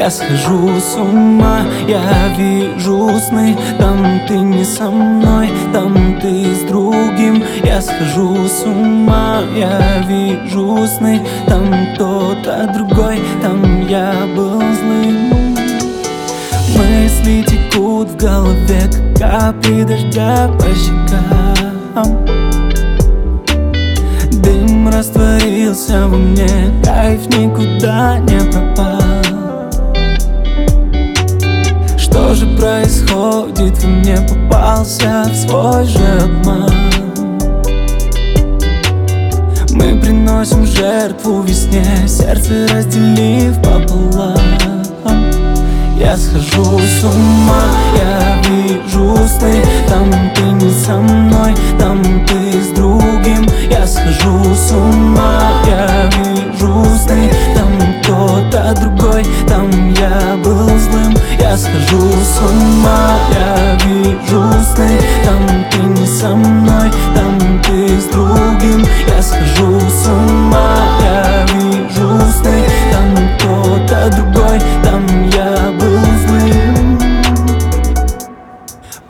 Я схожу с ума, я вижу сны. Там ты не со мной, там ты с другим. Я схожу с ума, я вижу сны. Там кто-то другой, там я был злым. Мысли текут в голове, как капли дождя по щекам. Дым растворился во мне, кайф никуда не пропал. Что же происходит во мне? Попался в свой же обман. Мы приносим жертву весне, сердце разделив пополам. Я схожу с ума, я вижу сны. Там ты не со мной, там ты с другим. Я схожу с ума, я вижу сны. Там кто-то другой, там я был злым. Я схожу с ума, я вижу сны. Там ты не со